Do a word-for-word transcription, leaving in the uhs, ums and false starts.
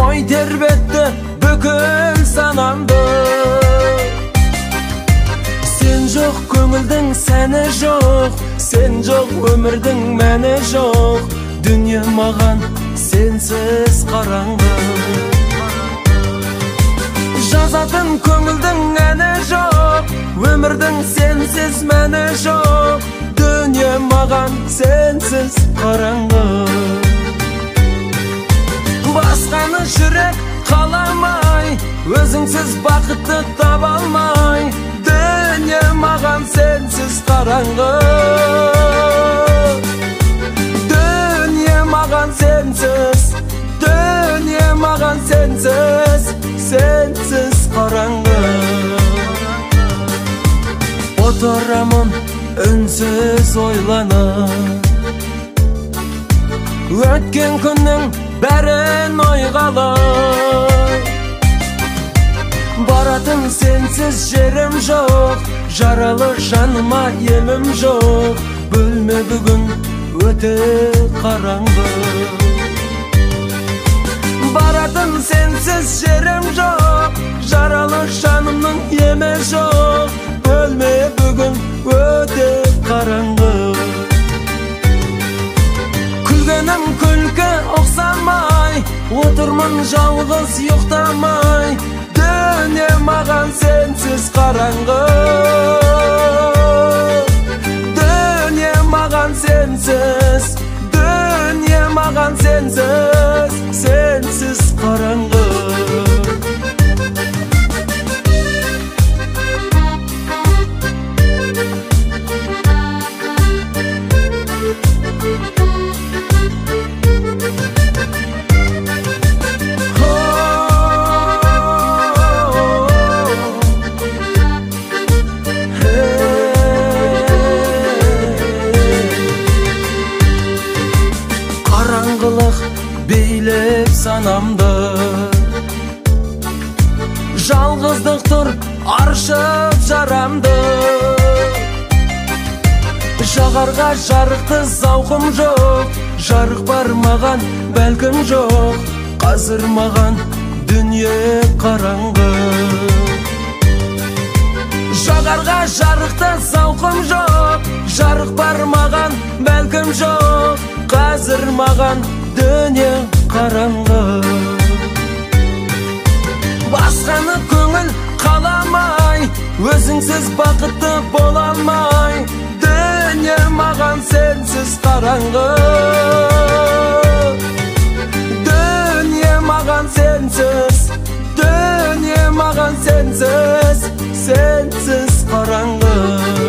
ой тербетті бүкіл санамды. Сен жоқ көңілдің сәні жоқ, сен жоқ өмірдің мәні жоқ, дүние маған сенсіз қараңғы. Жазатын көңілдің әні жоқ, өмірдің сенсіз мәні жоқ, дүние маған сенсіз қараңғы. Басқаны жүрек қаламай, өзіңсіз бақытты таба алмай, дүние маған сенсіз қараңғы. Дүние маған сенсіз, дүние маған сенсіз, сенсіз қараңғы. Отырамын үнсіз ойланып, өткен күннің бәрін ойғалай. Баратын сенсіз жерім жоқ, жаралы жаныма емім жоқ, бөлме бүгін өте қараңғы. Баратын сенсіз жерім жоқ, жаралы жанымның емі жоқ, бөлме бүгін өте қараңғы. Күлгенім күлкі ұқсамай, отырмын жалғыз ұйықтамай, дүние маған сенсіз қараңғы. Дүние маған сенсіз, дүние маған сенсіз, сенсіз қараңғы. Қараңғылық билеп санамды, жалғыздық тұр аршып жарамды. Жағарға жарықты зауқым жоқ, жарық бар маған бәлкім жоқ, қазір маған дүние қараңғы. Жағарға жарықты зауқым жоқ, жарық бар маған бәлкім жоқ, қазір маған дүние қараңғы. Басқаны көңіл қаламай, өзіңсіз бақытты бола алмай, дүние маған сенсіз қараңғы. Дүние маған сенсіз, дүние маған сенсіз, сенсіз қараңғы.